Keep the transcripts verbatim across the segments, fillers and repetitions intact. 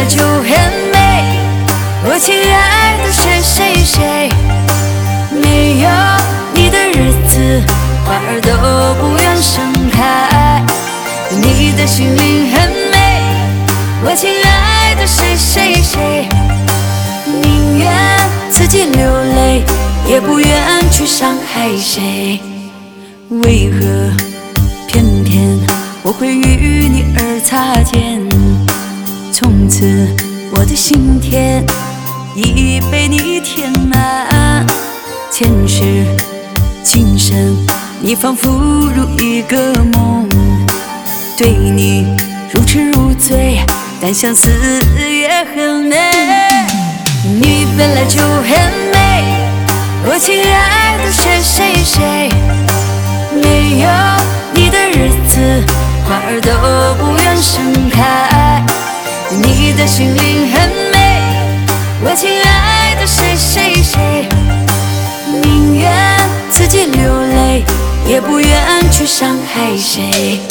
就很美。我亲爱的谁谁谁，没有你的日子，花儿都不愿盛开。你的心灵很美，我亲爱的谁谁谁，宁愿自己流泪，也不愿去伤害谁。为何偏偏我会与你而擦肩？从此我的心田已被你填满，前世今生你仿佛如一个梦，对你如痴如醉，但相思也很美。你本来就很美，我亲爱的谁谁谁，没有你的日子，花儿都不愿盛开。你的心灵很美，我亲爱的谁谁谁，宁愿自己流泪，也不愿去伤害谁。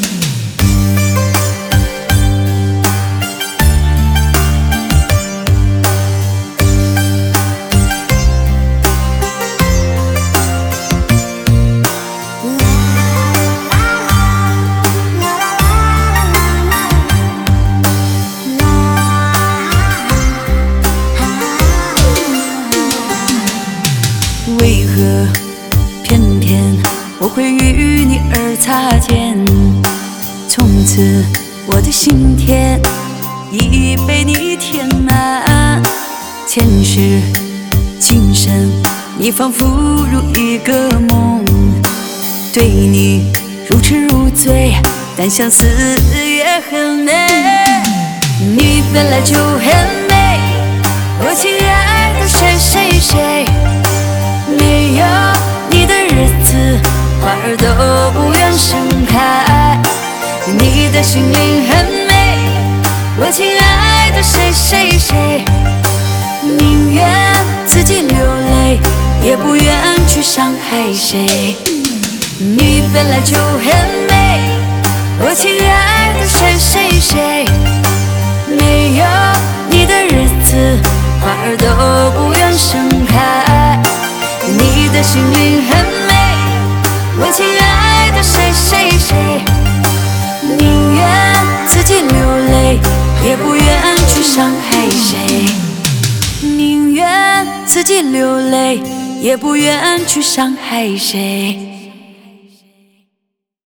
为何偏偏我会与你而擦肩？从此我的心田已被你填满，前世今生你仿佛如一个梦，对你如痴如醉，但相思也很美。你本来就很美，我亲爱的谁谁谁，没有你的日子，花儿都不愿盛开。你的心灵很美，我亲爱的谁谁谁，宁愿自己流泪，也不愿去伤害谁。你本来就很美，我亲爱的谁谁谁，没有你的日子，花儿都不愿盛开。你的心灵很美，我亲爱的谁谁谁，宁愿自己流泪，也不愿去伤害谁。宁愿自己流泪，也不愿去伤害谁。